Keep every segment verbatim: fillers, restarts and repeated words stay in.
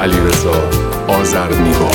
علیرضا آذرنگار.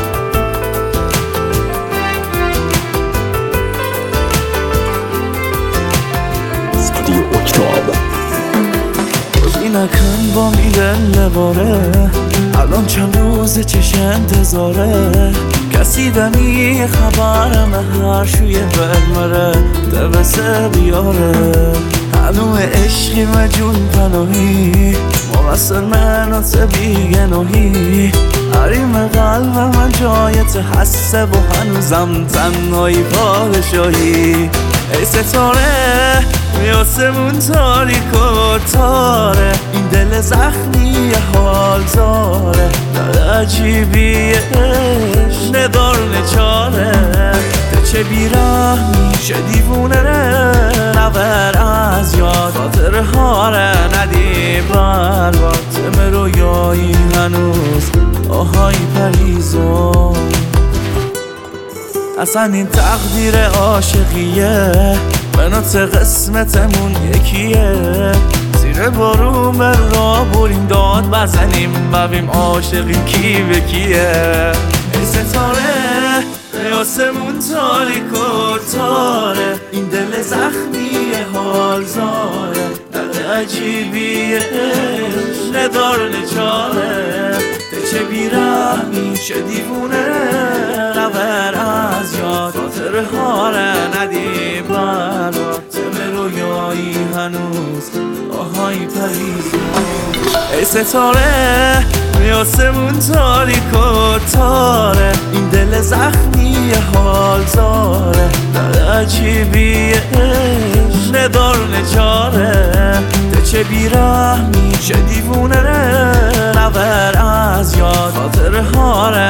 استودیو اکتاب. روزی نکن با میدن باره، الان چند روز چش انتظاره، کسی دمی خبرم هر شوی برمره دوسته بیاره، معلوم عشقی و جون پناهی موصل من و بیگه نوهی، حریم قلب من جایت حسه و هنوزم تنهایی پادشاهی. ای ستاره ای آسمون تاریک و تاره، این دل زخمی حال داره، در عجیبیش ندار نچاره، چه بیرحمی چه دیوونه ره، نبر از یاد خاطر هاره، ندی برباد تم رویایی هنوز آهای پریزون. اصلا این تقدیر عاشقیه، بنات قسمتمون یکیه، زیر بارون بر را بریم داد بزنیم ببیم عاشقیم کی به کیه. ای ستاره ای آسمون تاریک و تاره، این دل زخمی حال زاره، در عجیبیش ندار نچاره، چه بیرحمی چه دیوونه نبر از یاد خاطر هاره، ندی برباد تم رویایی هنوز آهای پریزون. ای ستاره ای آسمون تاریک و تاره، این دل زخمی حال داره، در عجیبیش ندار نچاره، چه بیرحمی چه دیوونه نبر از یاد خاطر هاره،